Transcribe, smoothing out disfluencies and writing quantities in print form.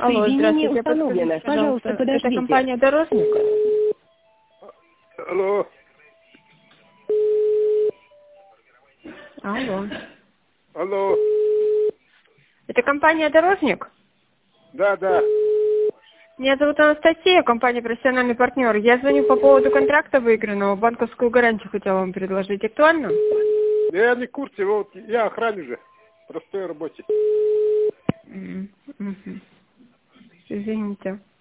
Алло, Соединение здравствуйте, установлено. подскажите, Пожалуйста, это подождите. компания «Дорожник»? Алло, Алло. алло, Это компания «Дорожник»? да. Меня зовут Анастасия, компания «Профессиональный партнер». Я звоню по поводу контракта выигранного, банковскую гарантию хотела вам предложить. Актуально? Я не в курсе, вот я охранник же, простой рабочий. Извините.